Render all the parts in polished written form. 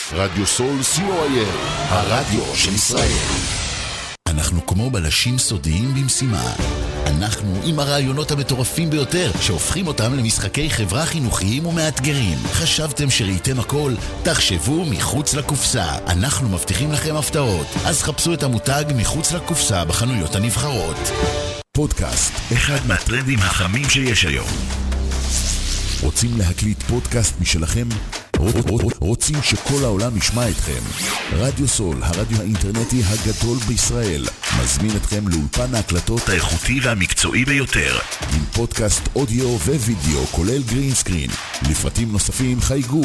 רדיו סול co.il, הרדיו של ישראל. אנחנו כמו בלשים סודיים במשימה. אנחנו עם הרעיונות המטורפים ביותר שהופכים אותם למשחקי חברה חינוכיים ומאתגרים. חשבתם שראיתם הכל? תחשבו מחוץ לקופסה. אנחנו מבטיחים לכם הפתעות. אז חפשו את המותג מחוץ לקופסה בחנויות הנבחרות. פודקאסט, אחד מהטרנדים החמים שיש היום. רוצים להקליט פודקאסט משלכם? רוצים שכל העולם ישמע אתכם? רדיו סול, הרדיו האינטרנטי הגדול בישראל, מזמין אתכם לאולפן ההקלטות האיכותי והמקצועי ביותר, עם פודקאסט אודיו ווידאו כולל גרין סקרין. לפרטים נוספים חייגו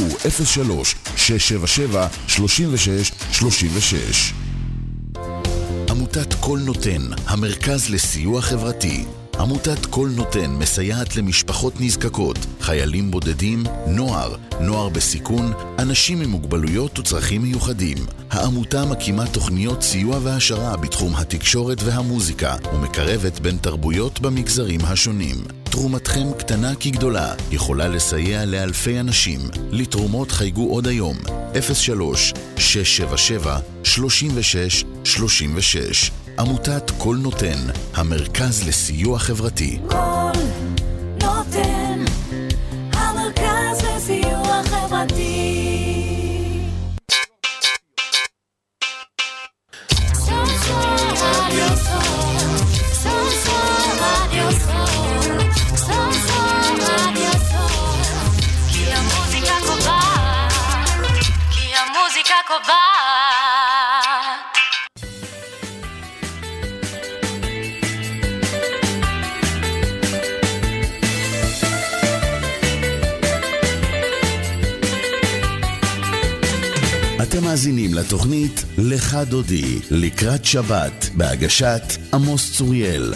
03-677-3636. עמותת כל נותן, המרכז לסיוע חברתי. עמותת כל נותן מסייעת למשפחות נזקקות, חיילים בודדים, נוער בסיכון, אנשים עם מוגבלויות וצרכים מיוחדים. העמותה מקימה תוכניות סיוע והשרה בתחום התקשורת והמוזיקה, ומקרבת בין תרבויות במגזרים השונים. תרומתכם קטנה כגדולה, יכולה לסייע לאלפי אנשים. לתרומות חייגו עוד היום, 03-677-3636. עמותת כל נותן, המרכז לסיוע חברתי. כל נותן, המרכז לסיוע חברתי. כי המוזיקה קובעת. אתם מאזינים לתוכנית לך דודי, לקראת שבת, בהגשת עמוס צוריאל.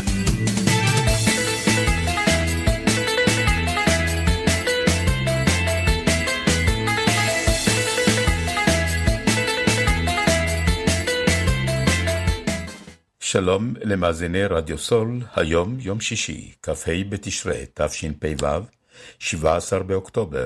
שלום למאזיני רדיו סול, היום יום שישי, כ"ה בתשרי תשפ"ו, 17 באוקטובר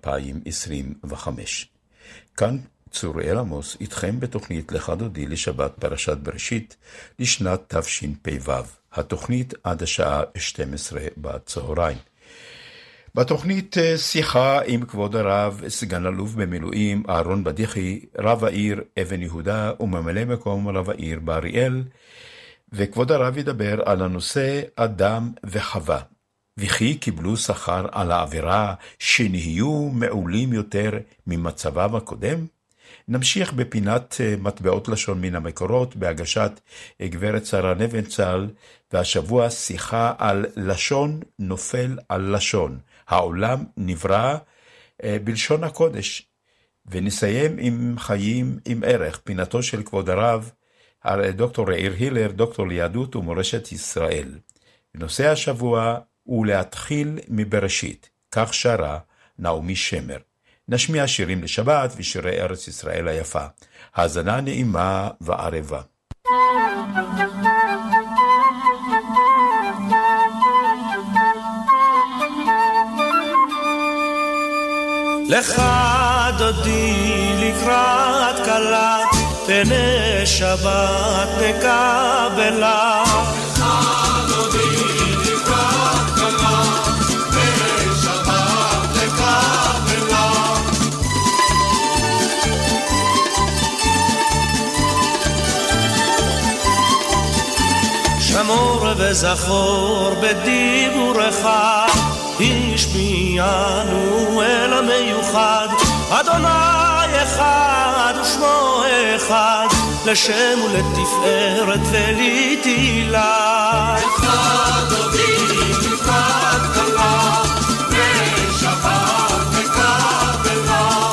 2025. כאן צוריאל עמוס איתכם בתוכנית לך דודי לשבת פרשת בראשית לשנת תשפ"ו. התוכנית עד השעה 12 בצהריים. בתוכנית שיחה עם כבוד הרב סגן אלוף במילואים אהרון בדיחי, רב העיר אבן יהודה וממלא מקום רב העיר באריאל, וכבוד הרב ידבר על הנושא אדם וחווה, וכי קיבלו שכר על העבירה שנהיו מעולים יותר ממצבם הקודם. נמשיך בפינת מטבעות לשון מן המקורות בהגשת גברת שרה נבנצל, והשבוע שיחה על לשון נופל על לשון, העולם נברא בלשון הקודש. ונסיים עם חיים עם ערך, פינתו של כבוד הרב דוקטור יאיר הילר, דוקטור ליהדות ומורשת ישראל. נושא השבוע הוא להתחיל מבראשית, כך שרה נעמי שמר. נשמיע שירים לשבת ושירי ארץ ישראל היפה. האזנה נעימה וערבה. לך דודי לקראת קלה, פני שבת נקבלה. לך דודי לקראת קלה, פני שבת נקבלה. שמור וזכור בדיבורך, השמיענו אל המיוחד, אדוני אחד ושמו אחד, לשם ולתפארת ולתהילה. לך דודי לקראת קלה, בשבת נקבלה.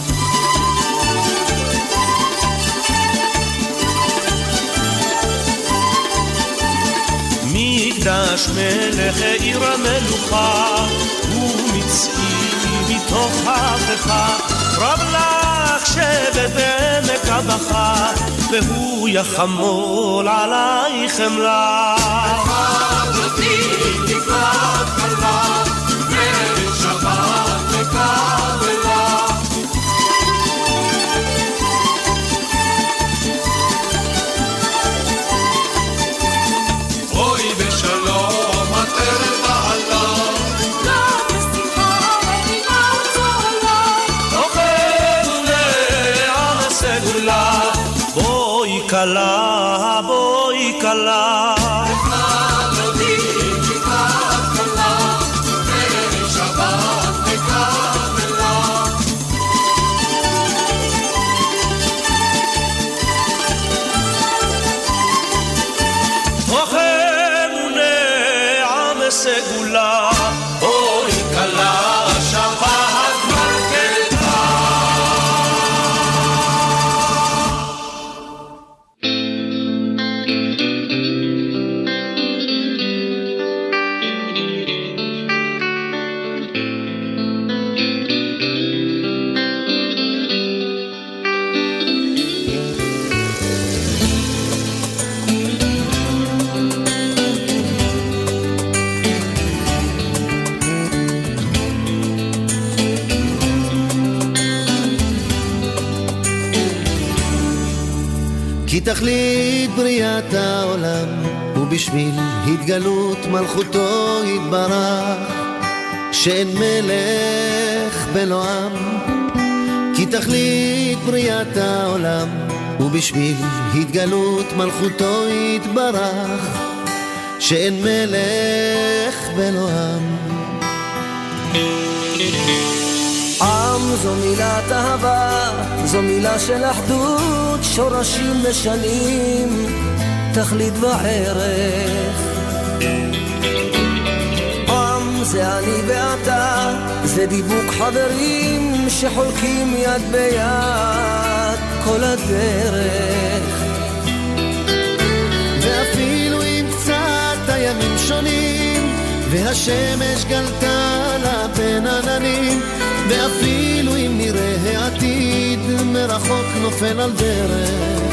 מקדש מלך עיר המלוכה, ומציא מתוך אבך, רב לך שבט בעמק הבכה, והוא יחמול עלייך חמלה. לך דודי לקראת קלה, בשבת נקבלה. כלה, בואי כלה. סגולה, אוי כלה שבת מרקלתה. כי תכלית בריאת העולם ובשביל התגלות מלכותו יתברך שאין מלך בלא עם. כי תכלית בריאת העולם ובשביל התגלות מלכותו יתברך שאין מלך בלא עם. עם זו מילת אהבה, זו מילה של אחדות, שורשים ושנים, תכלית וערך. עם זה אני ואתה, זה דיבוק חברים שחולקים יד ביד כל הדרך. ואפילו אם קצת הימים שונים והשמש גלתה לה בין עננים, ואפילו אם נראה העתיד מרחוק נופל על דרך,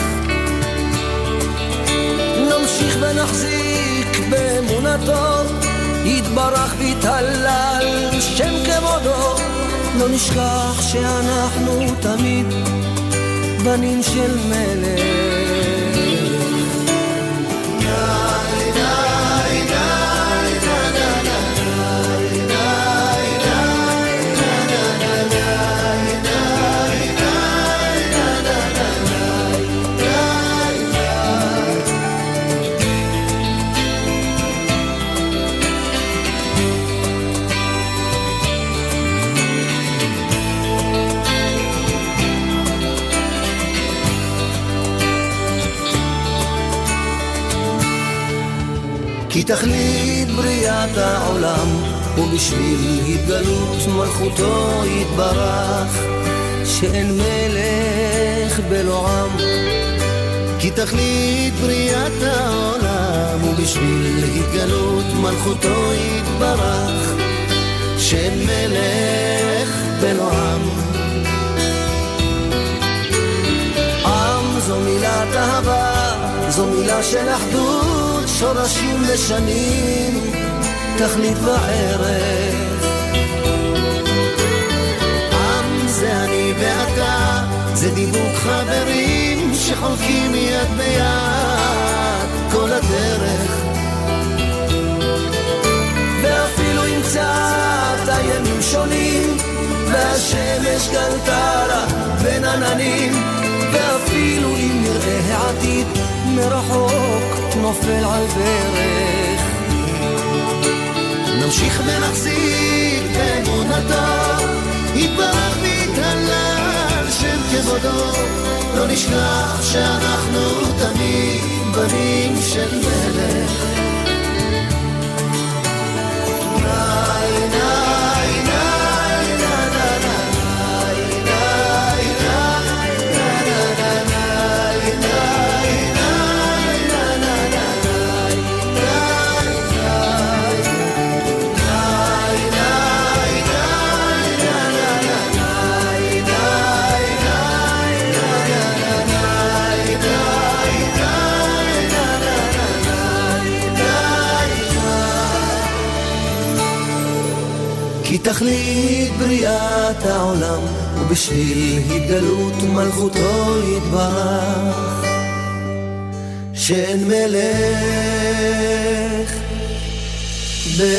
נמשיך ונחזיק באמונתו, יתברך ויתהלל שם כבודו. לא נשכח שאנחנו תמיד בנים של מלך. כי תכלית בריאת העולם ובשביל התגלות מלכותו יתברך שאין מלך בלא עם. כי תכלית בריאת העולם ובשביל התגלות מלכותו יתברך שאין מלך בלא עם. עם זו מילת אהבה, זו מילה של אחדות, שורשים ושנים, תכלית וערך. עם זה אני ואתה, זה דיבוק חברים שחולקים יד ביד כל הדרך. ואפילו אם קצת הימים שונים והשמש גלתה לה בין עננים, ואפילו אם נראה העתיד מרחוק נופל על דרך, נמשיך ונחזיק באמונתו, יתברך ויתהלל שם כבודו. לא נשכח שאנחנו תמיד בנים של מלך. כי תכלית בריאת העולם ובשביל התגלות מלכותו יתברך שאין מלך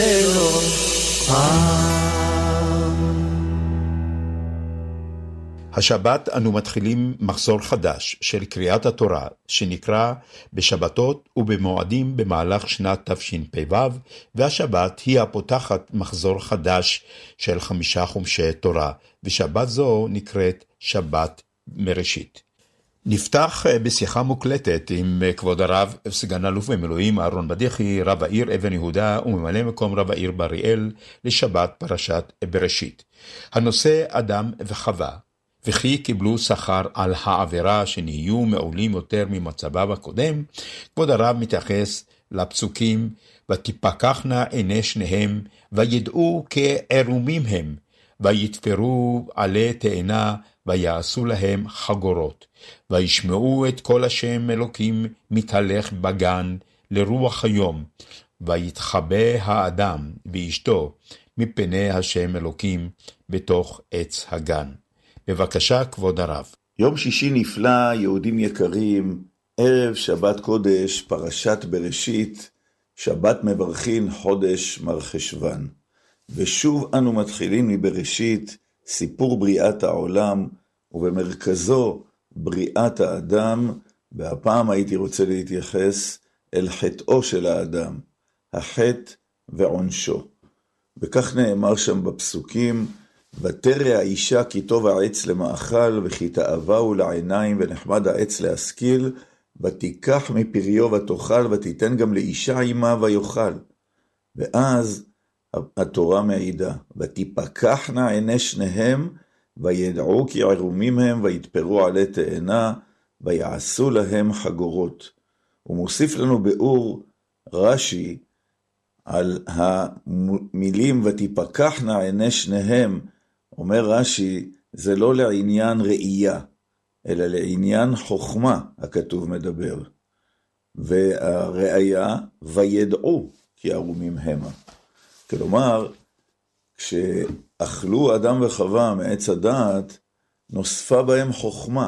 בלא עם. השבת אנו מתחילים מחזור חדש של קריאת התורה, שנקרא בשבתות ובמועדים במהלך שנת תשפ"ו, והשבת היא הפותחת מחזור חדש של 5 חומשי תורה, ושבת זו נקראת שבת מראשית. נפתח בשיחה מוקלטת עם כבוד הרב סגן אלוף במילואים אהרון בדיחי, רב העיר אבן יהודה וממלא מקום רב העיר בריאל, לשבת פרשת בראשית. הנושא אדם וחווה, וכי קיבלו שכר על העבירה שנהיו מעולים יותר ממצבם הקודם. כבוד הרב מתייחס לפסוקים, ותפקחנה עיני שניהם, וידעו כערומים הם, ויתפרו עלי תאנה, ויעשו להם חגורות, וישמעו את כל השם אלוקים מתהלך בגן לרוח היום, ויתחבא האדם ואשתו מפני השם אלוקים בתוך עץ הגן. בבקשה כבוד הרב. יום שישי נפלא, יהודים יקרים, ערב שבת קודש, פרשת בראשית, שבת מברכין חודש מרחשוון. ושוב אנו מתחילים מבראשית, סיפור בריאת העולם, ובמרכזו בריאת האדם, והפעם הייתי רוצה להתייחס אל חטאו של האדם, החטא ועונשו. וכך נאמר שם בפסוקים, ותרא האישה כי טוב העץ למאכל, וכי תאווהו לעיניים ונחמד העץ להשכיל, ותיקח מפריו ותאכל, ותיתן גם לאישה עמה ויאכל. ואז התורה מעידה, ותפקחנה עיני שניהם, וידעו כי ערומים הם, ויתפרו עלי תאנה, ויעשו להם חגורות. הוא מוסיף לנו באור רש"י על המילים ותפקחנה עיני שניהם. אומר רש"י, זה לא לעניין ראייה, אלא לעניין חוכמה, הכתוב מדבר. והראייה, וידעו כי ערומים המה. כלומר, כשאכלו אדם וחווה מעץ הדעת, נוספה בהם חוכמה,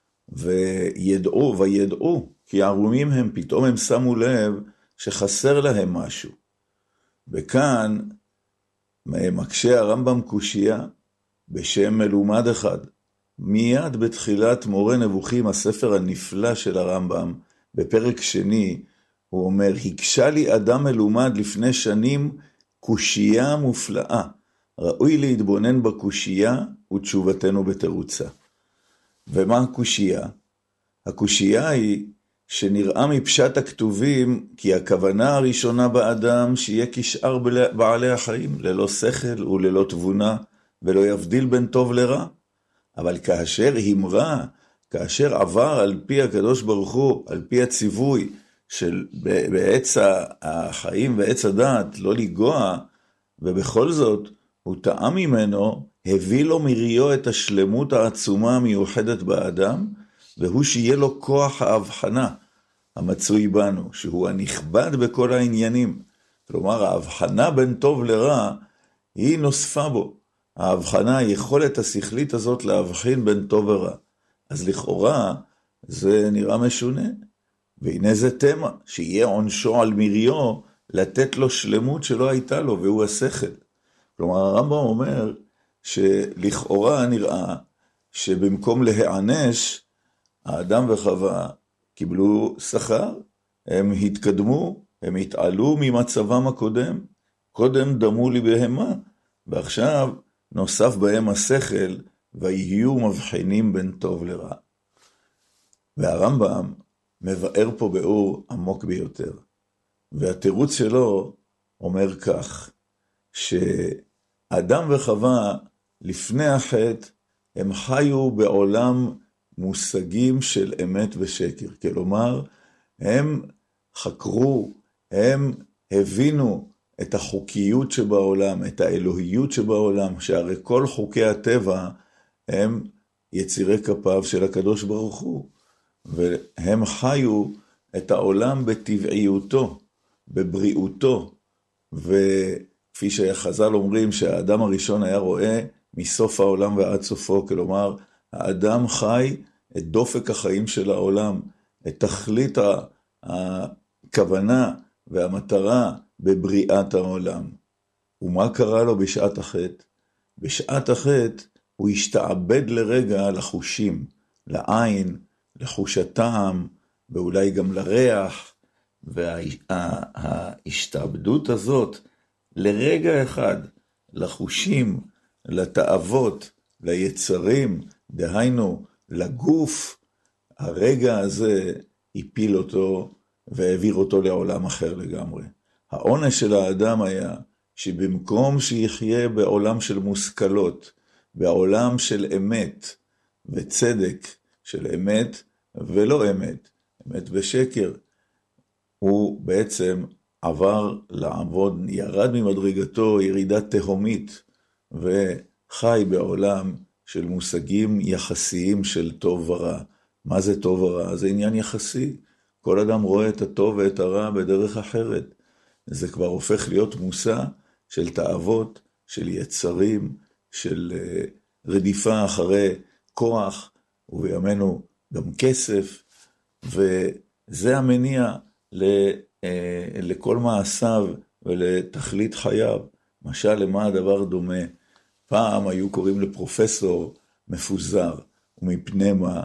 וידעו כי ערומים הם, פתאום הם שמו לב שחסר להם משהו. וכאן מקשה הרמב"ם קושיה בשם מלומד אחד. מיד בתחילת מורה נבוכים, הספר הנפלא של הרמב"ם, בפרק שני, הוא אומר, הקשה לי אדם מלומד לפני שנים קושיה מופלאה, ראוי להתבונן בקושיה ותשובתנו בתירוצה. ומה הקושיה? הקושיה היא שנראה מפשט הכתובים כי הכוונה הראשונה באדם שיהיה כשאר בעלי החיים, ללא שכל וללא תבונה, ולא יבדיל בין טוב לרע. אבל כאשר המרה, כאשר עבר על פי הקדוש ברוך הוא, על פי הציווי של בעץ החיים ועץ הדעת, לא לגוע, ובכל זאת הוא טעם ממנו, הביא לו מריו את השלמות העצומה המיוחדת באדם, והוא שיהיה לו כוח ההבחנה המצוי בנו, שהוא הנכבד בכל העניינים. כלומר, ההבחנה בין טוב לרע, היא נוספה בו. ההבחנה, היכולת השכלית הזאת להבחין בין טוב ורע. אז לכאורה, זה נראה משונה. והנה זה תמה, שיהיה עונשו על מריו, לתת לו שלמות שלא הייתה לו, והוא השכל. כלומר, הרמב"ם אומר, שלכאורה נראה, שבמקום להיענש, האדם וחווה קיבלו שכר, הם התקדמו, הם התעלו ממצבם הקודם, קודם דמו לי בהמה, ועכשיו נוסף בהם השכל, ויהיו מבחינים בין טוב לרע. והרמב"ם מבאר פה באור עמוק ביותר, והתירוץ שלו אומר כך, שאדם וחווה לפני החטא, הם חיו בעולם מושגים של אמת ושקר. כלומר, הם חקרו, הם הבינו את החוקיות שבעולם, את האלוהיות שבעולם, שהרי כל חוקי הטבע הם יצירי כפיו של הקדוש ברוך הוא. והם חיו את העולם בטבעיותו, בבריאותו, וכפי שחז"ל אומרים שהאדם הראשון היה רואה מסוף העולם ועד סופו, כלומר, האדם חי את דופק החיים של העולם, את תכלית הכוונה והמטרה בבריאת העולם. ומה קרה לו בשעת החטא? בשעת החטא הוא השתעבד לרגע לחושים, לעין, לחוש הטעם, ואולי גם לריח, וההשתעבדות הזאת, לרגע אחד, לחושים, לתאוות, ליצרים, דהיינו, לגוף, הרגע הזה הפיל אותו, והעביר אותו לעולם אחר לגמרי. העונש של האדם היה, שבמקום שיחיה בעולם של מושכלות, בעולם של אמת וצדק, של אמת ולא אמת, אמת ושקר, הוא בעצם עבר לעבוד, ירד ממדרגתו ירידה תהומית, וחי בעולם של מושגים יחסיים של טוב ורע. מה זה טוב ורע? זה עניין יחסי. כל אדם רואה את הטוב ואת הרע בדרך אחרת. זה כבר הופך להיות מושא של תאוות, של יצרים, של רדיפה אחרי כוח, ובימינו גם כסף, וזה המניע לכל מעשיו ולתכלית חייו. משל למה הדבר דומה? פעם היו קוראים לפרופסור מפוזר, ומפני מה?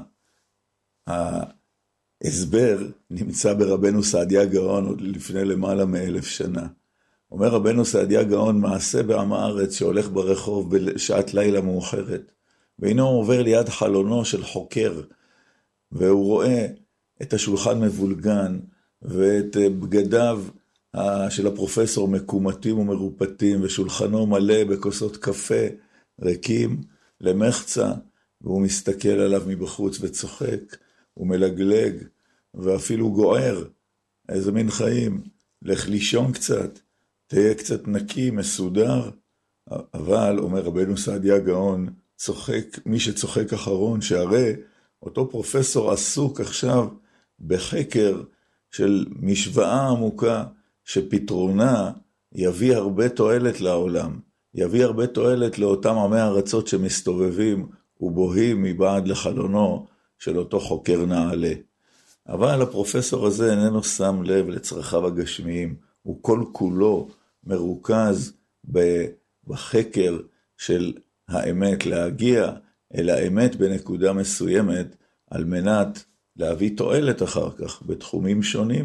ההסבר נמצא ברבנו סעדיה גאון עוד לפני למעלה מ1000 שנה. אומר רבנו סעדיה גאון, מעשה בעם הארץ שהולך ברחוב בשעת לילה מאוחרת, והנה הוא עובר ליד חלונו של חוקר, והוא רואה את השולחן מבולגן, ואת בגדיו של הפרופסור מקומטים ומרופטים, ושולחנו מלא בכוסות קפה ריקים למחצה, והוא מסתכל עליו מבחוץ וצוחק, הוא מלגלג, ואפילו גוער. איזה מין חיים, לך לישון קצת, תהיה קצת נקי, מסודר. אבל, אומר רבנו סעדיה גאון, צוחק, מי שצוחק אחרון, שהרי אותו פרופסור עסוק עכשיו בחקר של משוואה עמוקה, שפתרונה יביא הרבה תועלת לעולם, יביא הרבה תועלת לאותם עמי ארצות שמסתובבים ובוהים מבעד לחלונו של אותו חוקר נעלה. אבל הפרופסור הזה איננו שם לב לצרכיו הגשמיים, הוא כל כולו מרוכז בחקר של האמת, להגיע אל האמת בנקודה מסוימת, על מנת להביא תועלת אחר כך בתחומים שונים,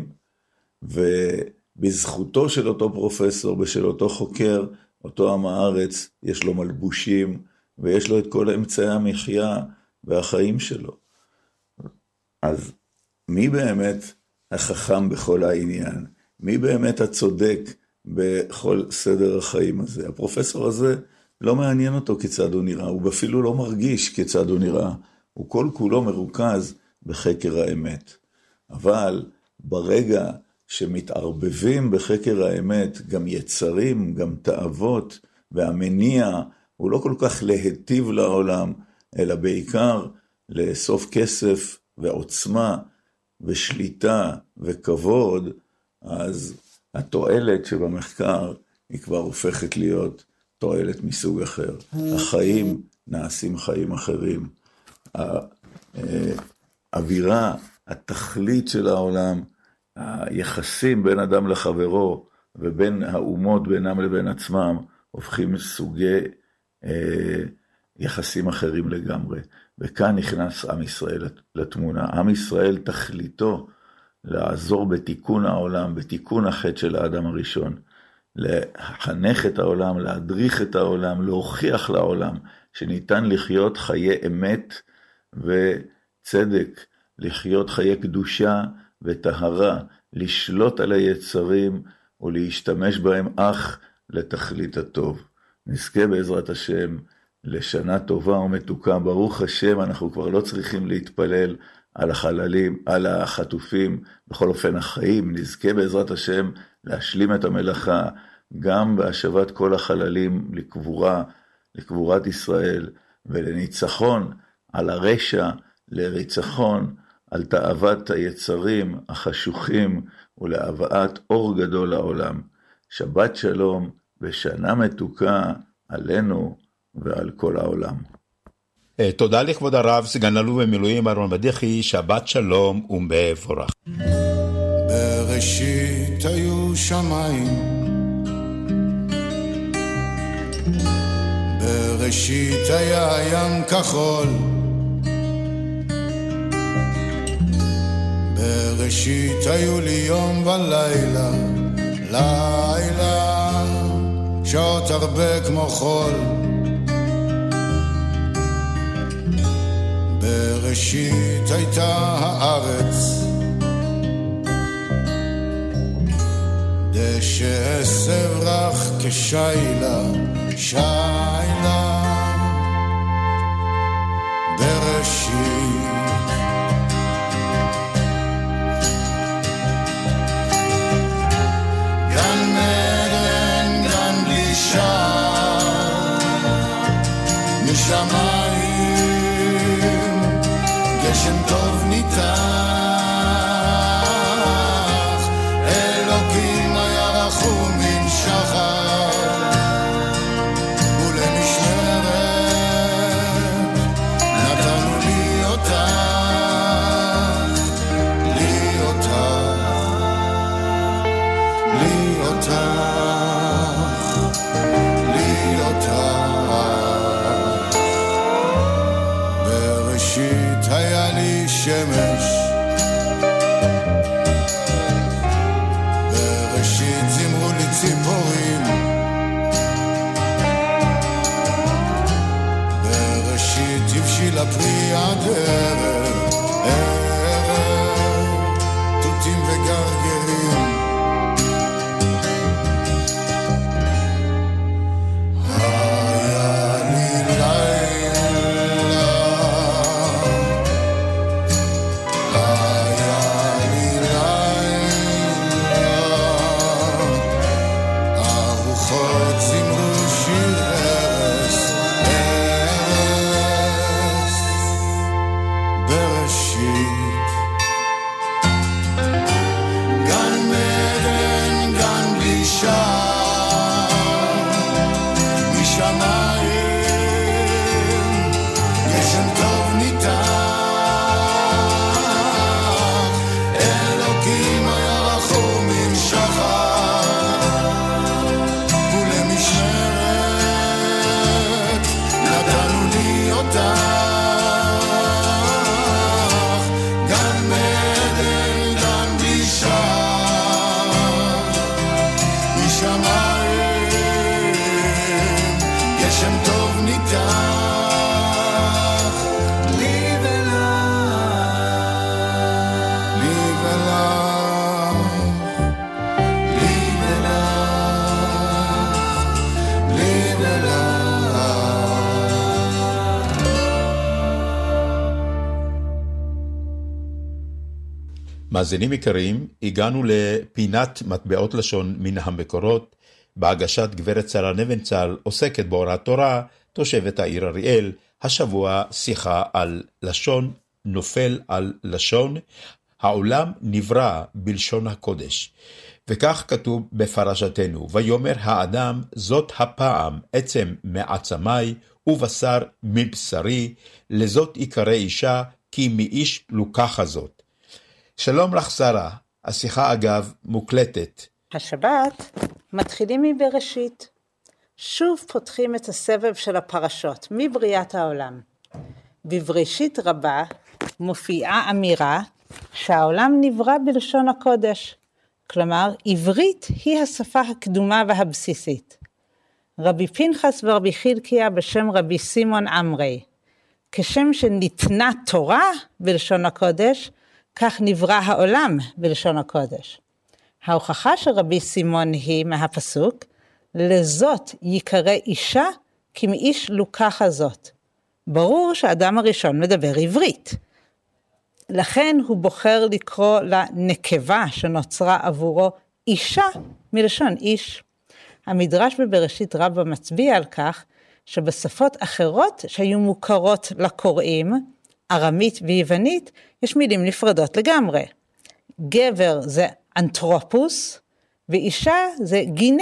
ובזכותו של אותו פרופסור ושל אותו חוקר, אותו עם הארץ, יש לו מלבושים, ויש לו את כל אמצעי המחיה והחיים שלו. אז מי באמת החכם בכל העניין? מי באמת הצודק בכל סדר החיים הזה? הפרופסור הזה לא מעניין אותו כיצד הוא נראה, הוא אפילו לא מרגיש כיצד הוא נראה, הוא כל כולו מרוכז בחקר האמת. אבל ברגע שמתערבבים בחקר האמת גם יצרים, גם תאוות, והמניע הוא לא כל כך להטיב לעולם, אלא בעיקר לאסוף כסף ועוצמה ושליטה וכבוד, אז התועלת שבמחקר היא כבר הופכת להיות תועלת מסוג אחר. החיים נעשים חיים אחרים. האווירה, התכלית של העולם, היחסים בין אדם לחברו ובין האומות בינם לבין עצמם, הופכים סוגי יחסים אחרים לגמרי. וכאן נכנס עם ישראל לתמונה. עם ישראל תכליתו לעזור בתיקון העולם, בתיקון החטא של האדם הראשון, לחנך את העולם, להדריך את העולם, להוכיח לעולם שניתן לחיות חיי אמת וצדק, לחיות חיי קדושה וטהרה, לשלוט על היצרים ולהשתמש בהם אך לתכלית הטוב. נזכה בעזרת השם לשנה טובה ומתוקה. ברוך השם, אנחנו כבר לא צריכים להתפלל על החללים, על החטופים, בכל אופן החיים. נזכה בעזרת השם להשלים את המלאכה, גם בהשבת כל החללים לקבורת ישראל, ולניצחון על הרשע, לריצחון על תאוות היצרים החשוכים, ולהבאת אור גדול לעולם. שבת שלום ושנה מתוקה עלינו ועל כל העולם. תודה לכבוד הרב, סגן אלוף במילואים אהרון בדיחי, שבת שלום ומבורך. בראשית היו שמיים, בראשית היה ים כחול, בראשית היו לי יום ולילה, לילה שעות הרבה כמו חול. בראשית הייתה הארץ דשא עשב רך כשיילה, שיילה בראשית. גן עדן, גן בלי שער, משמיים גשם טוב ניתח, אלוקים היה רחום מן שחר, ולמשמרת נתנו לי אותך, לי אותך, לי אותך, לי אותך. בראשית היה לי שמש, בראשית זמרו לי ציפורים, בראשית הבשילה פרי עד ערב, ערב תותים וגרגרים. היה לי לילה, היה לי לילה, הרוחות זמרו שיר ערש, ערש בראשית. גן עדן, גן בלי שער, משמיים גשם טוב ניתח, אלוקים היה רחום מן שחר, ולמשמרת נתנו לי אותך. גן עדן, גן בלי שער, משמיים גשם טוב ניתח, לי ולך, לי ולך, לי ולך, לי ולך. מאזינים יקרים, הגענו לפינת מטבעות לשון מן המקורות, בהגשת גברת שרה נבנצל, עוסקת בהוראת תורה, תושבת העיר אריאל. השבוע שיחה על לשון, נופל על לשון, העולם נברא בלשון הקודש. וכך כתוב בפרשתנו, ויאמר האדם, זאת הפעם עצם מעצמי ובשר מבשרי, לזאת יקרא אישה, כי מאיש לוקחה זאת. שלום לך שרה, השיחה אגב מוקלטת. השבת מתחילים מבראשית. שוב פותחים את הסבב של הפרשות, מבריאת העולם. בבראשית רבה מופיעה אמירה שהעולם נברא בלשון הקודש. כלומר, עברית היא השפה הקדומה והבסיסית. רבי פנחס ורבי חילקיה בשם רבי סימון עמרי. כשם שניתנה תורה בלשון הקודש, כך נברא העולם בלשון הקודש. ההוכחה של רבי סימון היא מהפסוק, לזאת יקרא אישה, כי מאיש לוקחה זאת. ברור שהאדם הראשון מדבר עברית. לכן הוא בוחר לקרוא לנקבה שנוצרה עבורו אישה מלשון איש. המדרש בבראשית רבה מצביע על כך שבשפות אחרות שהיו מוכרות לקוראים, ארמית ויוונית, יש מילים נפרדות לגמרי. גבר זה אנתרופוס, ואישה זה גינה.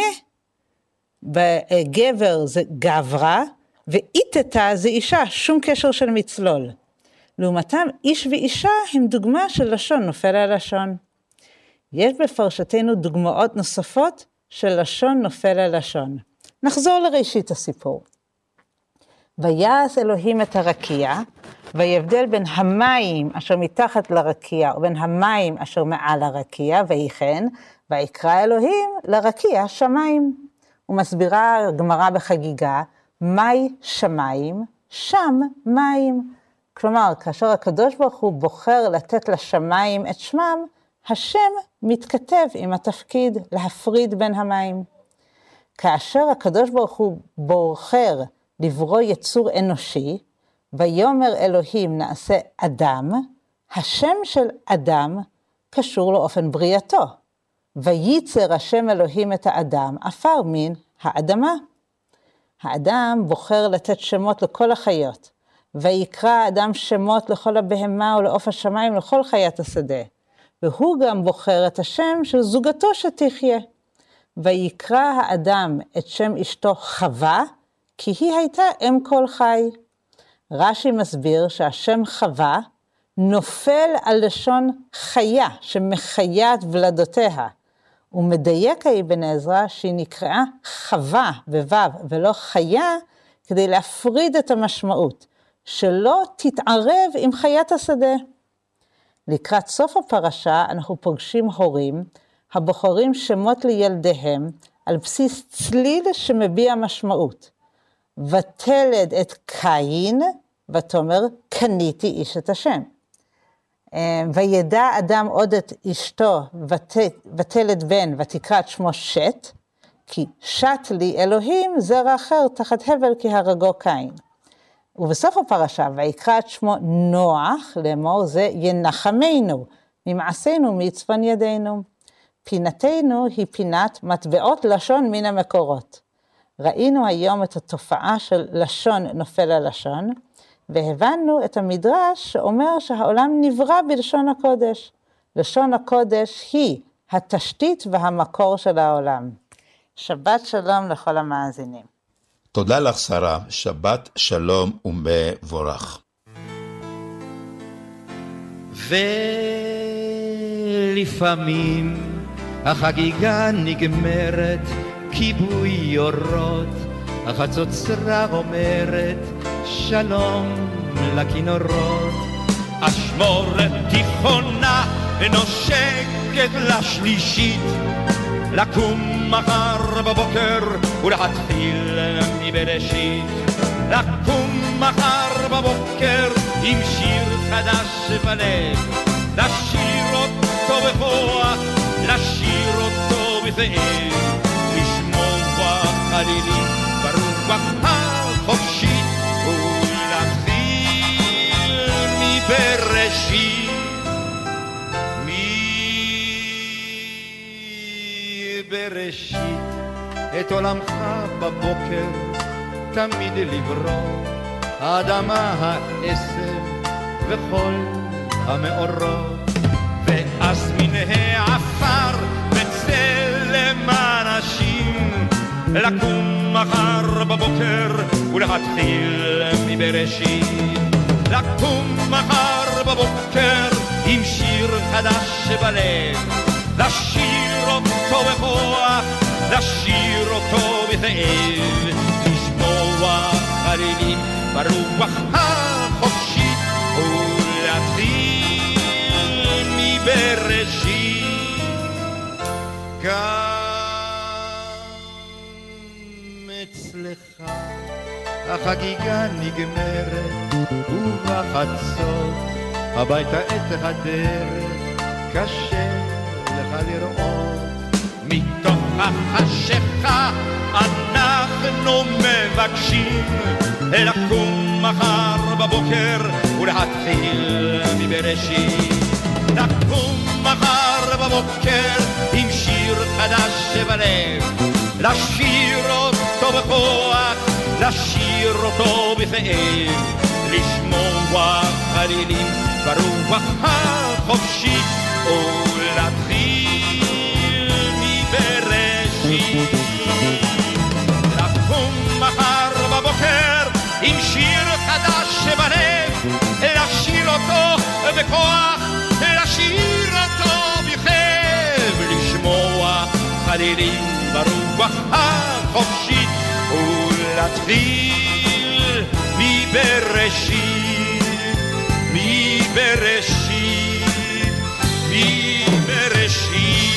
גבר זה גברה, ואיתתה זה אישה, שום קשר של מצלול. לעומתם, איש ואישה הם דוגמה של לשון נופל על לשון. יש בפרשתנו דוגמאות נוספות של לשון נופל על לשון. נחזור לראשית הסיפור. ויעש אלוהים את הרקיע, ויבדל בין המים אשר מתחת לרקיע ובין המים אשר מעל הרקיע, ויחן, ויקרא אלוהים לרקיע שמיים. ומסבירה הגמרא בחגיגה, מי שמיים, שם מים. כלומר, כאשר הקדוש ברוך הוא בוחר לתת לשמיים את שמם, השם מתכתב עם התפקיד להפריד בין המים. כאשר הקדוש ברוך הוא בוחר לברוא יצור אנושי, ויאמר אלוהים נעשה אדם, השם של אדם קשור לאופן בריאתו. וייצר השם אלוהים את האדם, עפר מן האדמה. האדם בוחר לתת שמות לכל החיות, ויקרא האדם שמות לכל הבהמה ולעוף השמיים לכל חיית השדה. והוא גם בוחר את השם של זוגתו שתחיה. ויקרא האדם את שם אשתו חווה, כי היא הייתה אם כל חי. רש"י מסביר שהשם חווה נופל על לשון חיה שמחיית ולדותיה. ומדייק אבן עזרא שהיא נקראה חווה בוו ולא חיה, כדי להפריד את המשמעות, שלא תתערב עם חיית השדה. לקראת סוף הפרשה אנחנו פוגשים הורים הבוחרים שמות לילדיהם על בסיס צליל שמביע משמעות. ותלד את קין, ותאמר קניתי איש את השם. וידע אדם עוד את אשתו, ותלד בן, ותקרא את שמו שת, כי שת לי אלוהים זרע אחר תחת הבל כי הרגו קין. ובסוף הפרשה, ויקרא את שמו נוח, לאמור זה ינחמנו, ממעשינו מצפון ידינו. פינתנו היא פינת מטבעות לשון מן המקורות. ראינו היום את התופעה של לשון נופל על לשון, והבנו את המדרש שאומר שהעולם נברא בלשון הקודש. לשון הקודש היא התשתית והמקור של העולם. שבת שלום לכל המאזינים. תודה לך שרה, שבת שלום ומבורך. ולפעמים החגיגה נגמרת, כיבוי אורות, החצוצרה אומרת שלום לכינורות. אשמורת תיכונה נושקת לשלישית, לקום מחר בבוקר ולהתחיל מבראשית. לקום מחר בבוקר עם שיר חדש בלב, לשיר אותו בכוח, לשיר אותו בכאב, לשמוע חלילים ברוח החופשית ולהתחיל מבראשית. מבראשית את עולמך בבוקר תמיד לברוא, האדמה, העשב וכל המאורות. ואז מן העפר בצלם אנשים לקום מחר בבוקר ולהתחיל מבראשית. לקום מחר בבוקר עם שיר חדש בלב, לשיר אותו בכוח, לשיר אותו בכאב, לשמוע חלילים ברוח החופשית ולהתחיל מבראשית. גם אצלך החגיגה נגמרת, ובחצות הביתה את הדרך קשה לך לראות. מתוך החשיכה אנחנו מבקשים לקום מחר בבוקר ולהתחיל מבראשית. לקום מחר בבוקר עם שיר חדש בלב, לשיר אותו בכוח, לשיר אותו בכאב, לשמוע חלילים ברוח החופשית ולהתחיל מבראשית. לקום מחר בבוקר עם שיר חדש בלב, לשיר אותו בכוח, לשיר אותו בכאב, לשמוע חלילים ברוח החופשית ולהתחיל מבראשית, מבראשית, מבראשית.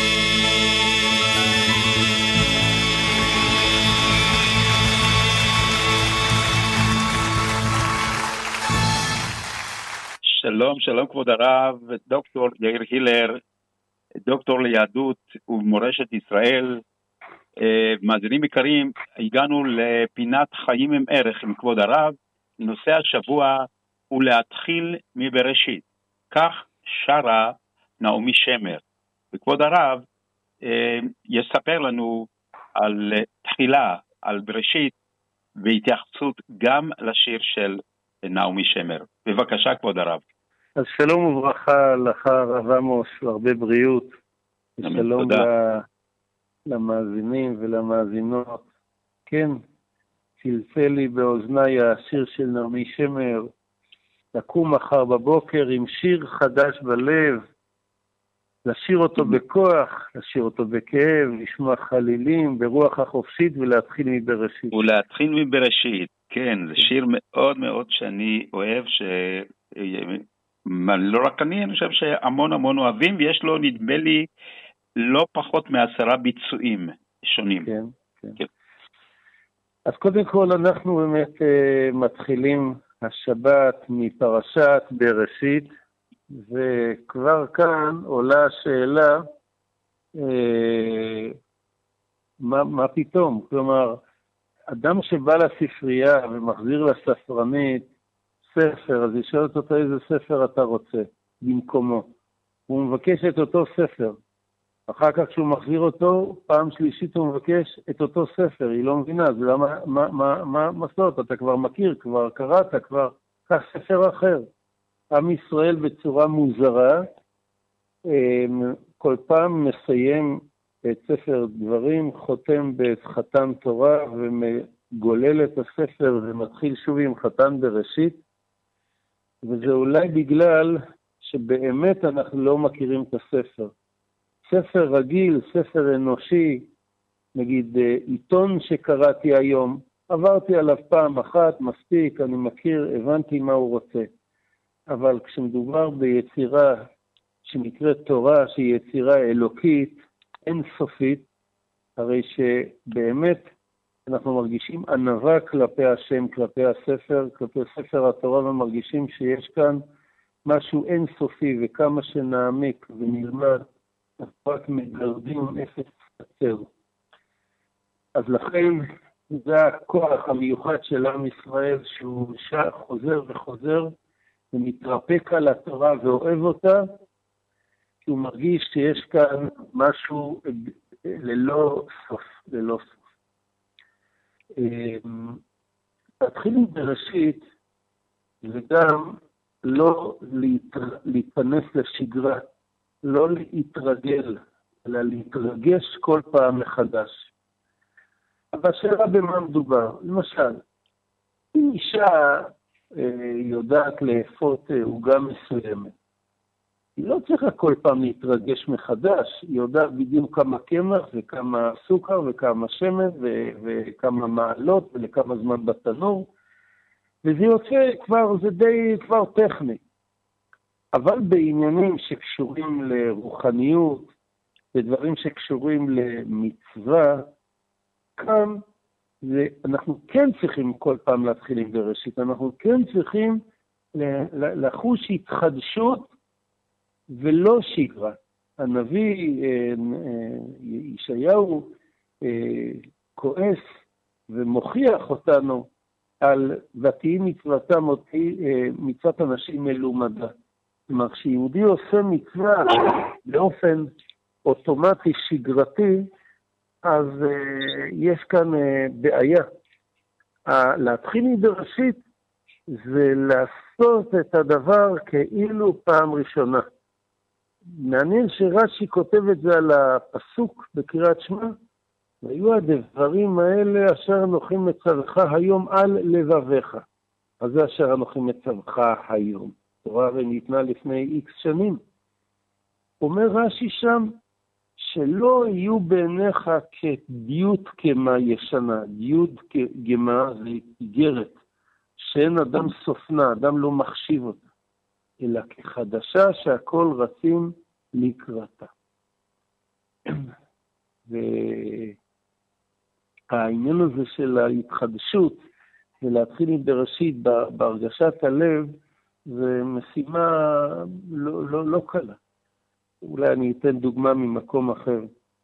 שלום, שלום כבוד הרב, דוקטור יאיר הילר, דוקטור ליהדות ומורשת ישראל. מאזינים יקרים, הגענו לפינת חיים עם ערך עם כבוד הרב. נושא השבוע הוא להתחיל מבראשית. כך שרה נעמי שמר. וכבוד הרב יספר לנו על תחילה, על בראשית, והתייחסות גם לשיר של נעמי שמר. בבקשה כבוד הרב. אז שלום וברכה לך הרב עמוס, והרבה בריאות. שלום למאזינים ולמאזינות. כן, צלצל לי באוזניי השיר של נעמי שמר, לקום מחר בבוקר עם שיר חדש בלב, לשיר אותו בכוח, לשיר אותו בכאב, לשמוע חלילים ברוח החופשית ולהתחיל מבראשית. ולהתחיל מבראשית, כן, זה שיר מאוד מאוד שאני אוהב, לא רק אני חושב שהמון המון אוהבים, ויש לו נדמה לי לא פחות מ10 ביצועים שונים. כן, כן. כן. אז קודם כל אנחנו באמת מתחילים השבת מפרשת בראשית, וכבר כאן עולה השאלה, מה פתאום? כלומר, אדם שבא לספרייה ומחזיר לספרנית ספר, אז ישאל אותו איזה ספר אתה רוצה במקומו. הוא מבקש את אותו ספר. אחר כך כשהוא מחזיר אותו, פעם שלישית הוא מבקש את אותו ספר. היא לא מבינה, אז מה מסעות? אתה כבר מכיר, כבר קראת, כבר כך ספר אחר. עם ישראל בצורה מוזרה, כל פעם מסיים את ספר דברים, חותם בחתן תורה ומגולל את הספר ומתחיל שוב עם חתן בראשית, וזה אולי בגלל שבאמת אנחנו לא מכירים את הספר. ספר רגיל, ספר אנושי, נגיד עיתון שקראתי היום, עברתי עליו פעם אחת, מספיק, אני מכיר, הבנתי מה הוא רוצה. אבל כשמדובר ביצירה שנקראת תורה, שהיא יצירה אלוקית, אינסופית, הרי שבאמת אנחנו מרגישים ענווה כלפי השם, כלפי הספר, כלפי ספר התורה, ומרגישים שיש כאן משהו אינסופי, וכמה שנעמיק ונלמד, רק מגרדים אפס קצר. אז לכן זה הכוח המיוחד של עם ישראל, שהוא חוזר וחוזר, ומתרפק על התורה ואוהב אותה, כי הוא מרגיש שיש כאן משהו ללא סוף, ללא סוף. להתחיל עם בראשית, וגם לא להיכנס לשגרה, לא להתרגל, אלא להתרגש כל פעם מחדש. אבל שאלה במה מדובר? למשל, אם אישה יודעת לאפות עוגה מסוימת, היא לא צריכה כל פעם להתרגש מחדש, היא יודעת בדיוק כמה קמח וכמה סוכר וכמה שמן וכמה מעלות ולכמה זמן בתנור, וזה יוצא כבר, זה די כבר טכני. אבל בעניינים שקשורים לרוחניות, ודברים שקשורים למצווה, כאן אנחנו כן צריכים כל פעם להתחיל עם בראשית, אנחנו כן צריכים לחוש התחדשות ולא שגרה. הנביא ישעיהו כועס ומוכיח אותנו על ותהי מצוותם מצוות אנשים מלומדה. כלומר, כשיהודי עושה מצווה באופן אוטומטי שגרתי, אז יש כאן בעיה. להתחיל מבראשית זה לעשות את הדבר כאילו פעם ראשונה. מעניין שרש"י כותב את זה על הפסוק בקריאת שמע, והיו הדברים האלה אשר אנוכי מצווך היום על לבביך. אז זה אשר אנוכי מצווך היום. תורה הרי ניתנה לפני איקס שנים. אומר רש"י שם, שלא יהיו בעיניך כדיוט כמה ישנה. דיוט כגמה זה איגרת. שאין אדם סופנה, אדם לא מחשיב אותה, אלא כחדשה שהכל רצים לקראתה. והעניין הזה של ההתחדשות, ולהתחיל עם בראשית בהרגשת הלב, זה משימה לא קלה. אולי אני אתן דוגמה ממקום אחר.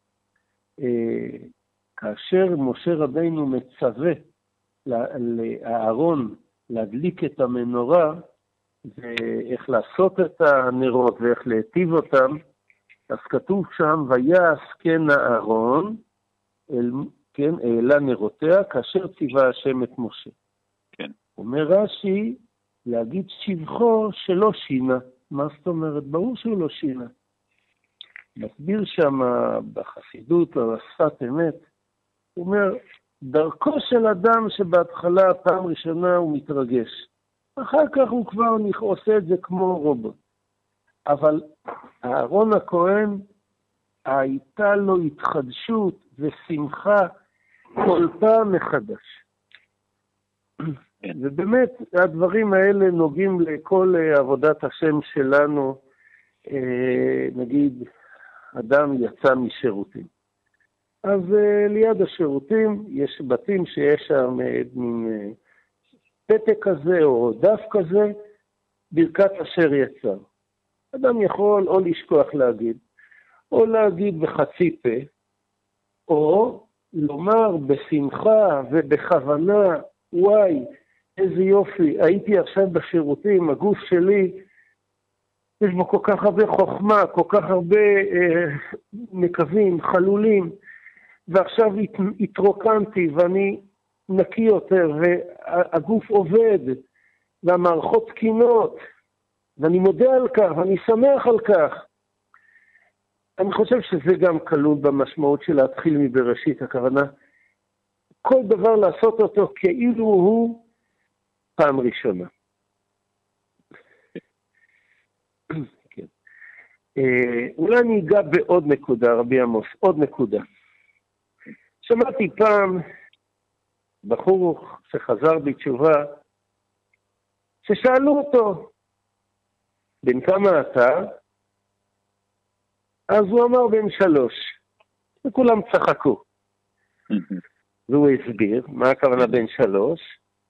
כאשר משה רבינו מצווה לאהרון להדליק את המנורה, ואיך לעשות את הנרות ואיך להטיב אותם, אז כתוב שם, ויעש כן אהרון, כן, העלה נרותיה, כאשר ציווה השם את משה. כן. אומר רש"י, להגיד שבחו שלא שינה. מה זאת אומרת? ברור שהוא לא שינה. מסביר שם בחסידות, על השפת אמת, הוא אומר, דרכו של אדם שבהתחלה פעם ראשונה הוא מתרגש. אחר כך הוא כבר עושה את זה כמו רובוט. אבל אהרון הכהן, הייתה לו התחדשות ושמחה כל פעם מחדש. ובאמת הדברים האלה נוגעים לכל עבודת השם שלנו. נגיד, אדם יצא משירותים. אז ליד השירותים יש בתים שיש שם מין פתק כזה או דף כזה, ברכת אשר יצא. אדם יכול או לשכוח להגיד, או להגיד בחצי פה, או לומר בשמחה ובכוונה, וואי, איזה יופי, הייתי עכשיו בשירותים, הגוף שלי, יש בו כל כך הרבה חוכמה, כל כך הרבה מקווים, חלולים, ועכשיו התרוקנתי ואני נקי יותר, והגוף עובד, והמערכות תקינות, ואני מודה על כך, ואני שמח על כך. אני חושב שזה גם כלול במשמעות של להתחיל מבראשית, הכוונה. כל דבר לעשות אותו כאילו הוא פעם ראשונה. כן. אולי אני אגע בעוד נקודה, רבי עמוס, עוד נקודה. שמעתי פעם בחור שחזר בתשובה, ששאלו אותו, בן כמה אתה? אז הוא אמר בן 3, וכולם צחקו. והוא הסביר, מה הכוונה בן 3?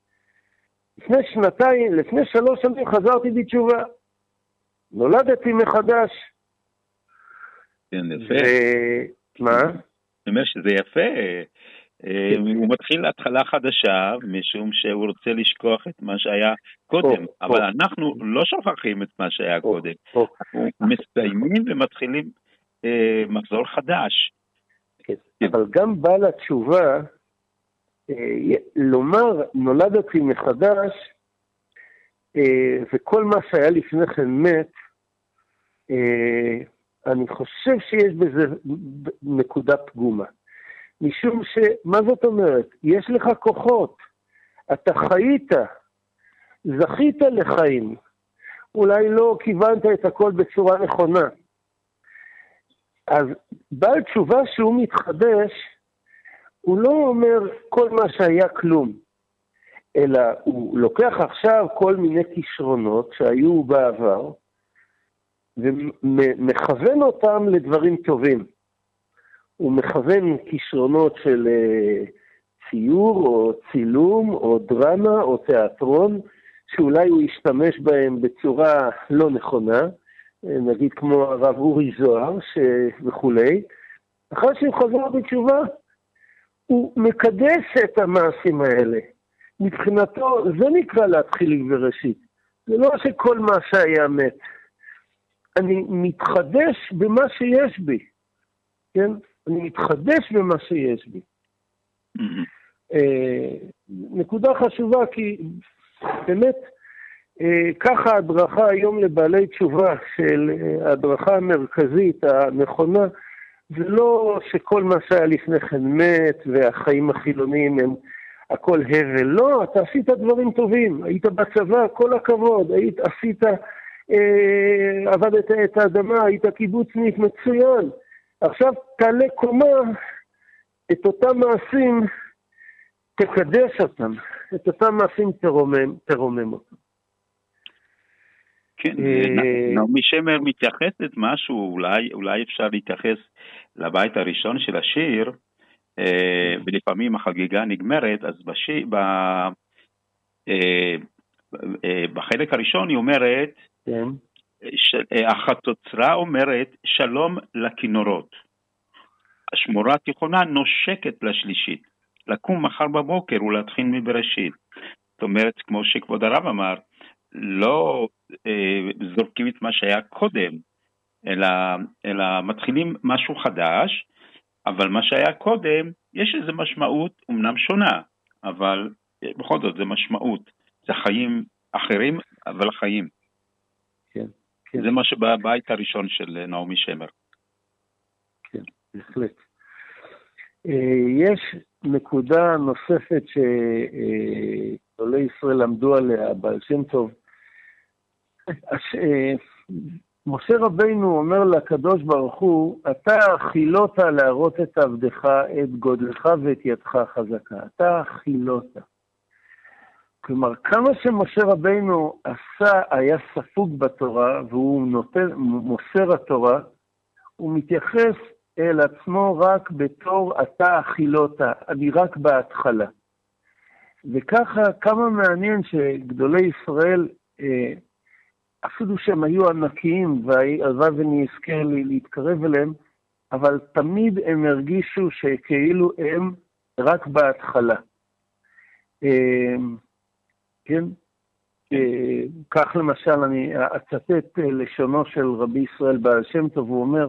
לפני 3 שנים חזרתי בתשובה. נולדתי מחדש. כן, יפה. מה? אני אומר שזה יפה. הוא מתחיל להתחלה חדשה, משום שהוא רוצה לשכוח את מה שהיה קודם. אבל אנחנו לא שוכחים את מה שהיה קודם. אנחנו מסיימים ומתחילים מחזור חדש. אבל גם בעל התשובה, לומר נולדתי מחדש, וכל מה שהיה לפני כן מת, אני חושב שיש בזה נקודה פגומה. משום מה זאת אומרת? יש לך כוחות, אתה חיית, זכית לחיים, אולי לא כיוונת את הכל בצורה נכונה. אז בעל תשובה שהוא מתחדש, הוא לא אומר כל מה שהיה כלום, אלא הוא לוקח עכשיו כל מיני כישרונות שהיו בעבר, ומכוון אותם לדברים טובים. הוא מכוון כישרונות של ציור או צילום או דרמה או תיאטרון, שאולי הוא ישתמש בהם בצורה לא נכונה, נגיד כמו הרב אורי זוהר וכולי. אחרי שהוא חזר בתשובה, הוא מקדש את המעשים האלה. מבחינתו, זה נקרא להתחיל בראשית. זה לא שכל מה שהיה מת. אני מתחדש במה שיש בי. כן? אני מתחדש במה שיש בי. נקודה חשובה, כי באמת, ככה ההדרכה היום לבעלי תשובה של ההדרכה המרכזית הנכונה, זה לא שכל מה שהיה לפני כן מת, והחיים החילוניים הם הכל הבל. לא, אתה עשית דברים טובים, היית בצבא, כל הכבוד, עבדת את האדמה, היית קיבוצניק מצוין. עכשיו תעלה קומה את אותם מעשים תקדש אותם, את אותם מעשים תרומם אותם. כן, נעמי שמר מתייחסת משהו, אולי אפשר להתייחס לבית הראשון של השיר, ולפעמים החגיגה נגמרת, אז בחלק הראשון היא אומרת, החצוצרה אומרת שלום לכינורות. השמורה התיכונה נושקת לשלישית, לקום מחר בבוקר ולהתחיל מבראשית. זאת אומרת, כמו שכבוד הרב אמר, לא זורקים את מה שהיה קודם, אלא מתחילים משהו חדש, אבל מה שהיה קודם, יש איזו משמעות, אמנם שונה, אבל בכל זאת זה משמעות. זה חיים אחרים, אבל חיים. כן, כן. זה מה שבבית הראשון של נעמי שמר. כן, בהחלט. יש נקודה נוספת שגדולי ישראל למדו עליה, בעל שם טוב. משה רבינו אומר לקדוש ברוך הוא, אתה חילות להראות את עבדך, את גודלך ואת ידך חזקה. אתה חילות. כלומר, כמה שמשה רבינו היה ספוג בתורה, והוא מוסר התורה, הוא מתייחס אל עצמו רק בתור אתה החילותה, אני רק בהתחלה. וככה כמה מעניין שגדולי ישראל, אפילו שהם היו ענקיים, והלוואי ואני אזכה להתקרב אליהם, אבל תמיד הם הרגישו שכאילו הם רק בהתחלה. כן? כך למשל אני אצטט לשונו של רבי ישראל בעל שם טוב, הוא אומר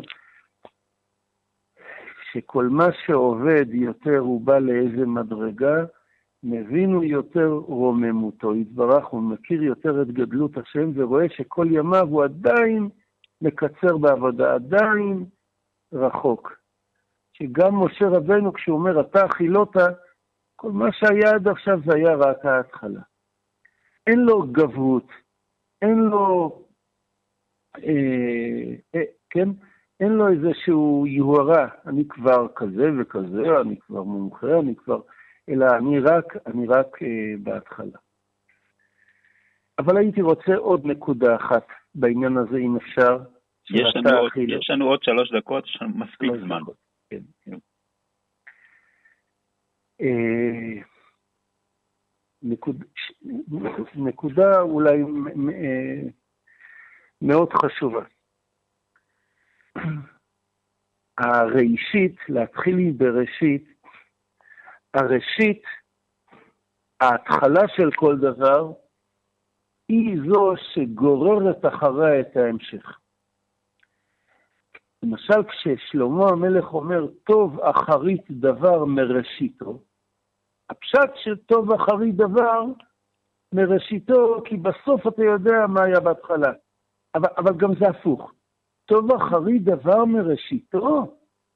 שכל מה שעובד יותר הוא בא לאיזה מדרגה, מבינו יותר רוממותו, יתברך, הוא מכיר יותר את גדלות השם ורואה שכל ימיו הוא עדיין מקצר בעבודה, עדיין רחוק. שגם משה רבנו כשהוא אומר אתה חילותה, כל מה שהיה עד עכשיו זה היה רק ההתחלה. אין לו גברות, אין לו, כן? אין לו איזשהו יוהרה, אני כבר כזה וכזה, אני כבר מומחה, אני כבר, אלא אני רק בהתחלה. אבל הייתי רוצה עוד נקודה אחת בעניין הזה, אם אפשר. יש לנו עוד 3 דקות, יש לנו מספיק זמן. כן, כן. נקודה אולי מאוד חשובה. הראשית, להתחיל עם בראשית, הראשית, ההתחלה של כל דבר, היא זו שגוררת אחריה את ההמשך. למשל, כששלמה המלך אומר, טוב אחרית דבר מראשיתו, הפשט של טוב אחרית דבר מראשיתו, כי בסוף אתה יודע מה היה בהתחלה. אבל גם זה הפוך. טוב אחרית דבר מראשיתו,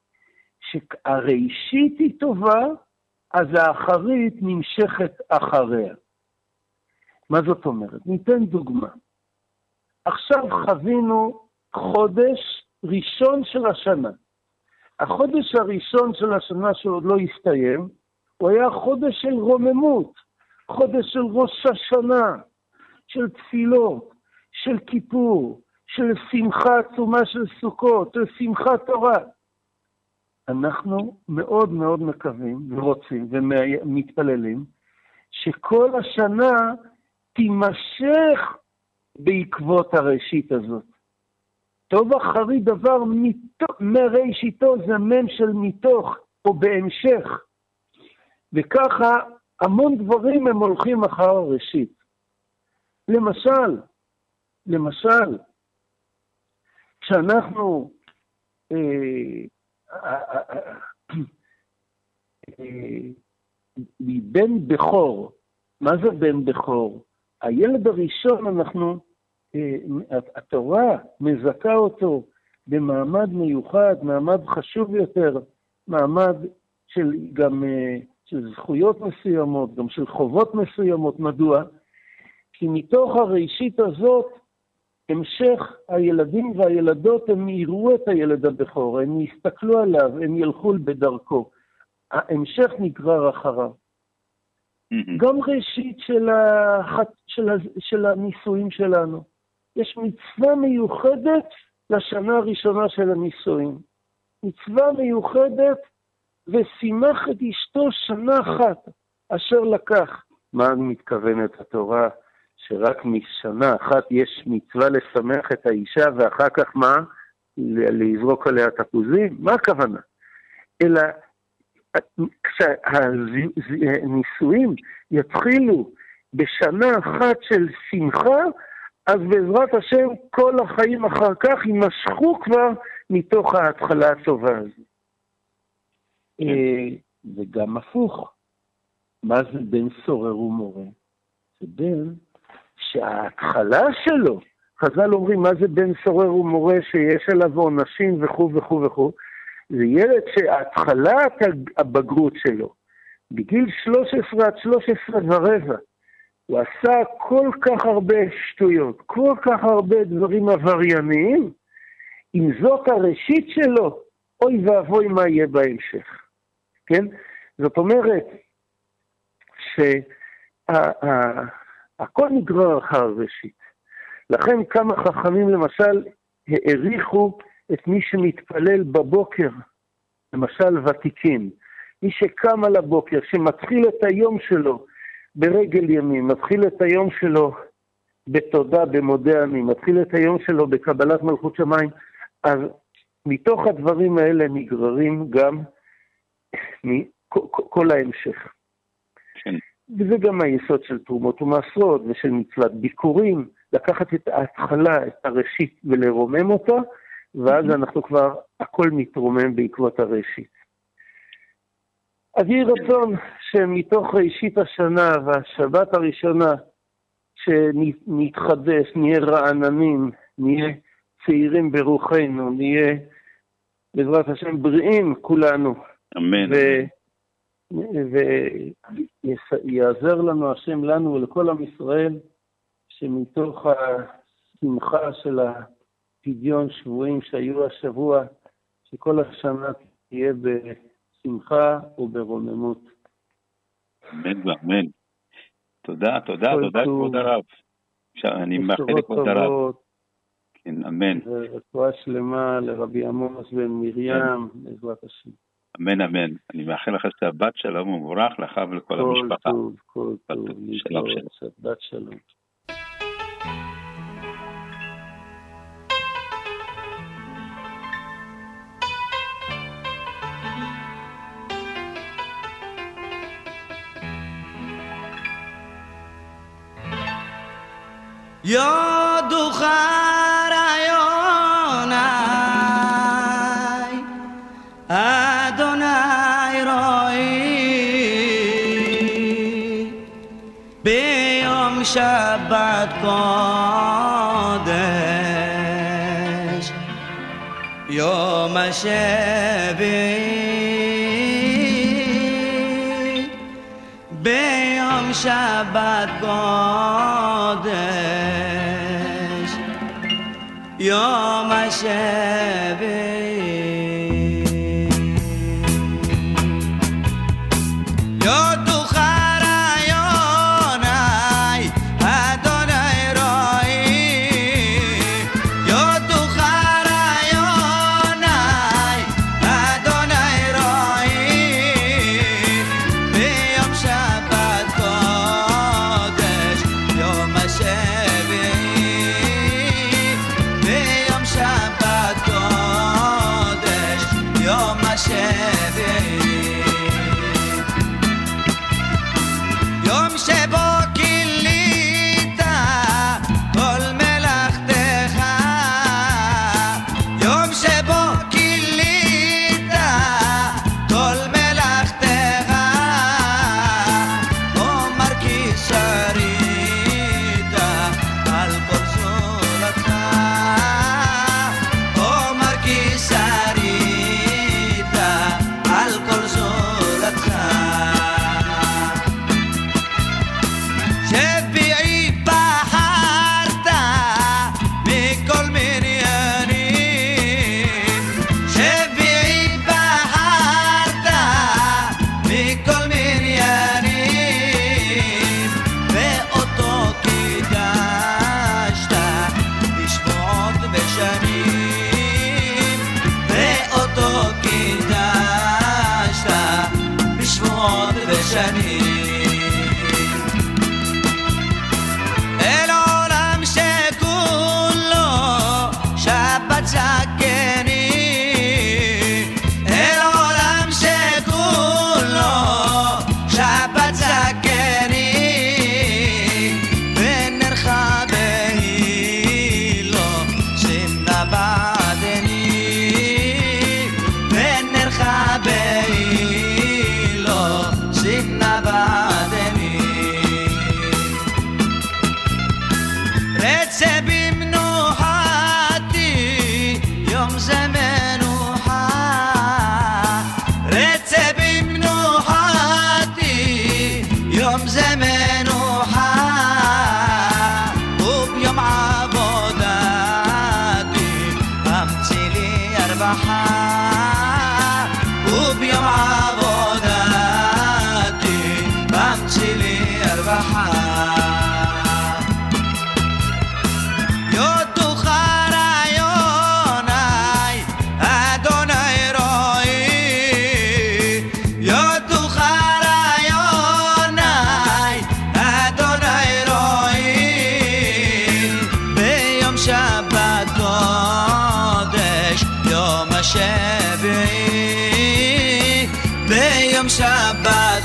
שהראשית היא טובה, אז האחרית נמשכת אחריה. מה זאת אומרת? ניתן דוגמה. עכשיו חווינו חודש ראשון של השנה. החודש הראשון של השנה שעוד לא הסתיים, הוא היה חודש של רוממות, חודש של ראש השנה, של תפילות, של כיפור, של שמחה עצומה של סוכות, של שמחת תורה. אנחנו מאוד מאוד מקווים ורוצים ומתפללים שכל השנה תימשך בעקבות הראשית הזאת. טוב אחרי דבר מראשיתו זה מם של מתוך או בהמשך. וככה המון דברים הם הולכים אחר הראשית. למשל, כשאנחנו בן בכור, מה זה בן בכור? הילד הראשון התורה מזכה אותו במעמד מיוחד, מעמד חשוב יותר, מעמד של גם של זכויות מסוימות, גם של חובות מסוימות. מדוע? כי מתוך הראשית הזאת, המשך הילדים והילדות, הם יראו את הילד הבכור, הם יסתכלו עליו, הם ילכו בדרכו. ההמשך נגרר אחריו. גם ראשית של הנישואים שלנו. יש מצווה מיוחדת לשנה הראשונה של הנישואים. מצווה מיוחדת, ושימח את אשתו שנה אחת, אשר לקח. מה מתכוונת התורה? שרק משנה אחת יש מצווה לשמח את האישה, ואחר כך מה? לזרוק עליה תפוזים? מה הכוונה? אלא כשהנישואים יתחילו בשנה אחת של שמחה, אז בעזרת השם כל החיים אחר כך יימשכו כבר מתוך ההתחלה הטובה הזו. וגם הפוך. מה זה בן סורר ומורה? זה בן שההתחלה שלו, חז"ל אומרים מה זה בן סורר ומורה שיש עליו עונשים וכו' וכו' וכו', זה ילד שההתחלת הבגרות שלו, בגיל 13 עד 13 ורבע, הוא עשה כל כך הרבה שטויות, כל כך הרבה דברים עברייניים, אם זאת הראשית שלו, אוי ואבוי מה יהיה בהמשך. כן? זאת אומרת, שהכל נגרר אחר ראשית. לכן כמה חכמים למשל העריכו את מי שמתפלל בבוקר, למשל ותיקים, מי שקם על הבוקר, שמתחיל את היום שלו ברגל ימין, מתחיל את היום שלו בתודה, במודה אני, מתחיל את היום שלו בקבלת מלכות שמיים, אז מתוך הדברים האלה נגררים גם כל ההמשך. וזה גם היסוד של תרומות ומעשרות ושל מצוות ביקורים, לקחת את ההתחלה, את הראשית ולרומם אותה, ואז אנחנו כבר, הכל מתרומם בעקבות הראשית. אז יהי רצון שמתוך ראשית השנה והשבת הראשונה, שנתחדש, נהיה רעננים, נהיה צעירים ברוחנו, נהיה בעזרת השם בריאים כולנו. אמן. ויעזר לנו השם לנו ולכל עם ישראל, שמתוך השמחה של הפדיון שבועים שהיו השבוע, שכל השנה תהיה בשמחה וברוממות. אמן ואמן. תודה, תודה, תודה כבוד הרב. אני מאחל לכבוד הרב. כן, אמן. ורפואה שלמה לרבי עמוס בן מרים, בעזרת השם. אמן, אמן. אני מאחל לך שבת שלום ומבורך לך ולכל המשפחה. כל טוב, להתראות, שבת שלום. יודוך רעיוני, אדוני רואי, ביום שבת קודש, יום השביעי, ביום שבת קודש, יום השביעי. יודוך רעיוני, אדוני רואי, יודוך רעיוני, אדוני רואי, ביום שבת קודש, יום השביעי, ביום שבת קודש, הרווחה וביום עבודתי ממציא לי הרווחה יודוך רעיוני אדוני רואי יודוך רעיוני אדוני רואי ביום שבת קודש יום השביעי ביום שבת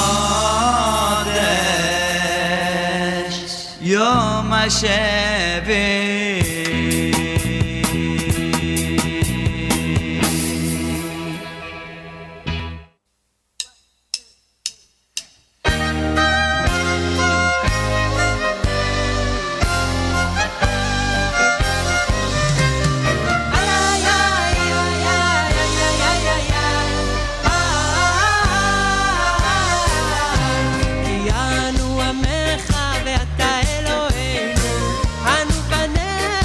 קודש יום השביעי יענו עמך ואתה אלוהינו, אנו בניך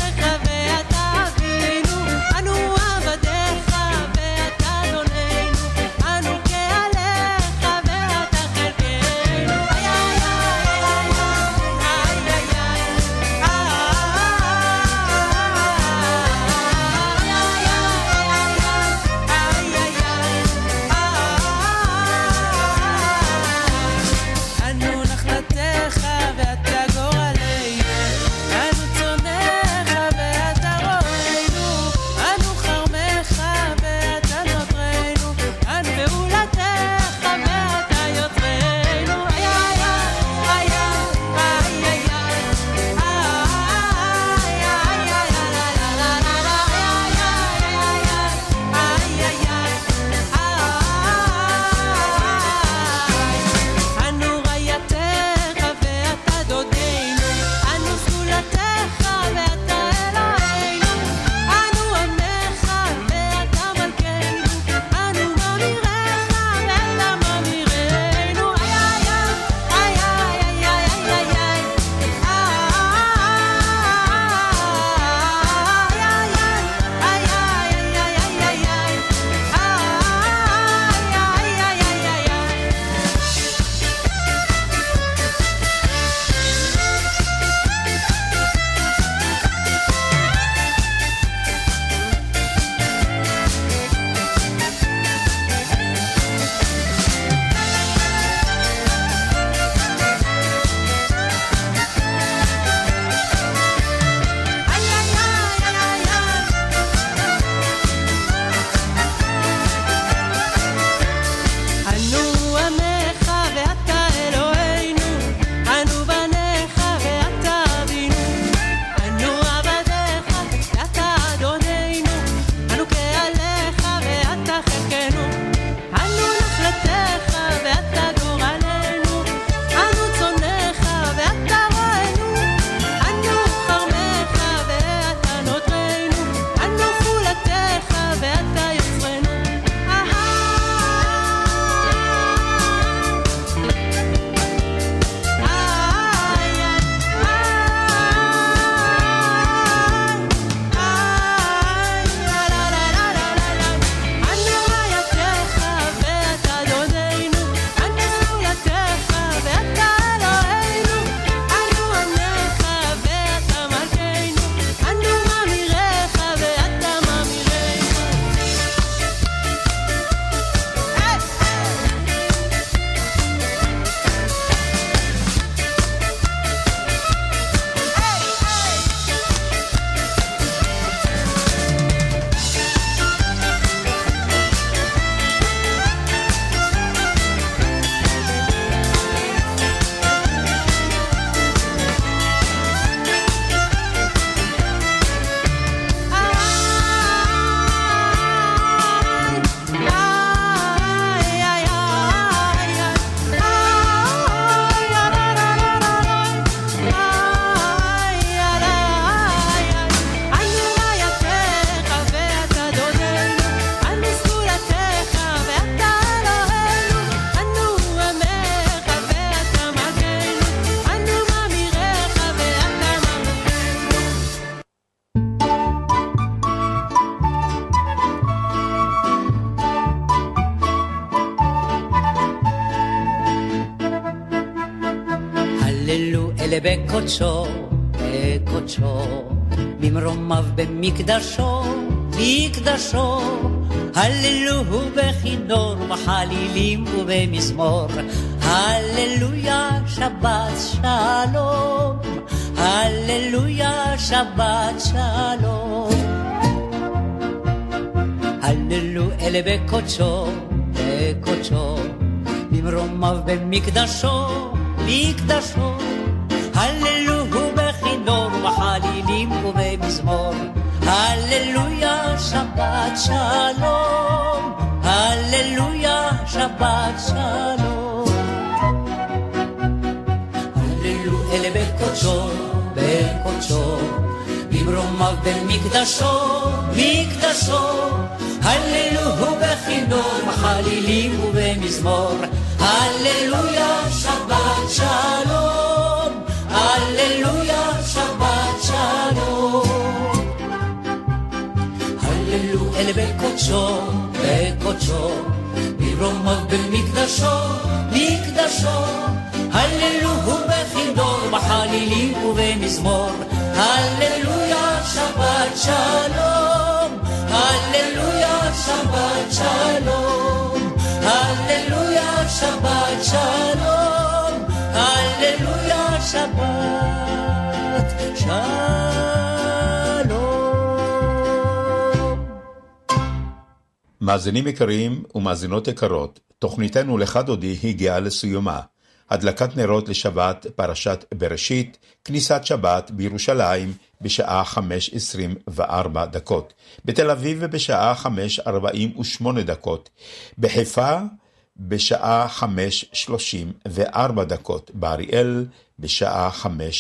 בקודשו, בקודשו, ממרומיו במקדשו, מקדשו, הללוהו בכינור, בחלילים ובמזמור, הללויה שבת שלום, הללויה שבת שלום. הללו אלה בקודשו, בקודשו, ממרומיו במקדשו, מקדשו, הללוהו בכינור, בחלילים ובמזמור, הללויה שבת שלום, הללויה שבת שלום. הללו אלה בקודשו, בקודשו, ממרומיו במקדשו, מקדשו, הללוהו בכינור, בחלילים ובמזמור, הללויה שבת שלום, הללויה שבת שלום. הללו אלה בקודשו, בקודשו, ממרומיו במקדשו, מקדשו, הללוהו בכינור, בחלילים ובמזמור, הללויה שבת שלום, הללויה שבת שלום, הללויה שבת שלום, הללויה שבת שלום. מאזינים יקרים ומאזינות יקרות, תוכניתנו לך דודי הגיעה לסיומה. הדלקת נרות לשבת פרשת בראשית, כניסת שבת בירושלים בשעה 5:24, בתל אביב בשעה 5:48, בחיפה בשעה 5:34, באריאל בשעה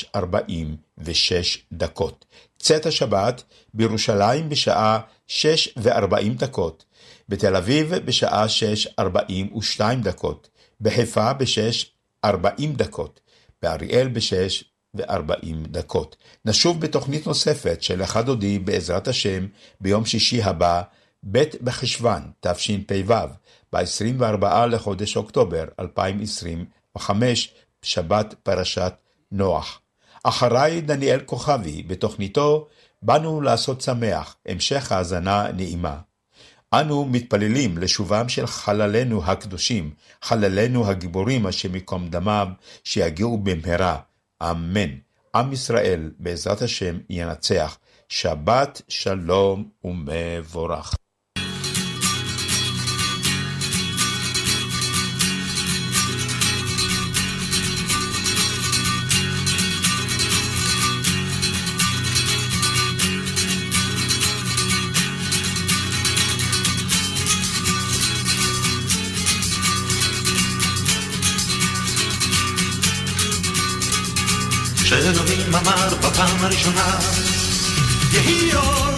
5:46. צאת השבת בירושלים בשעה 6:40, בתל אביב בשעה 6:42, בחיפה ב6:40, באריאל ב6:40. נשוב בתוכנית נוספת של לך דודי בעזרת השם ביום שישי הבא, ב' בחשוון תשפ"ו, ב-24 לחודש אוקטובר 2025, שבת פרשת נוח. אחריי דניאל כוכבי בתוכניתו באנו לעשות שמח, המשך האזנה נעימה. אנו מתפללים לשובם של חללינו הקדושים, חללינו הגיבורים השם ייקום דמם, שיגיעו במהרה. אמן. עם ישראל בעזרת השם ינצח. שבת שלום ומבורך. שאלוהים אמר בפעם הראשונה יהי אור,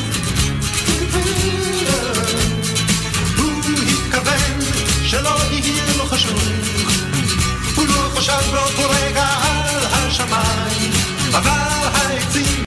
הוא התכוון שלא יהיה לו חשוך, הוא לא חשב באותו רגע